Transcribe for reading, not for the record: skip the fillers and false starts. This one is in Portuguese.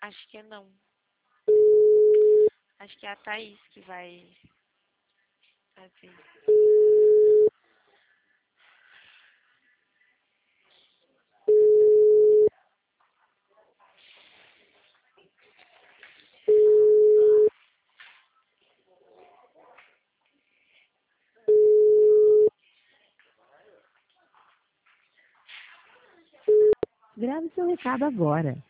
Acho que não. Acho que é a Thaís que vai fazer. Grave seu recado agora.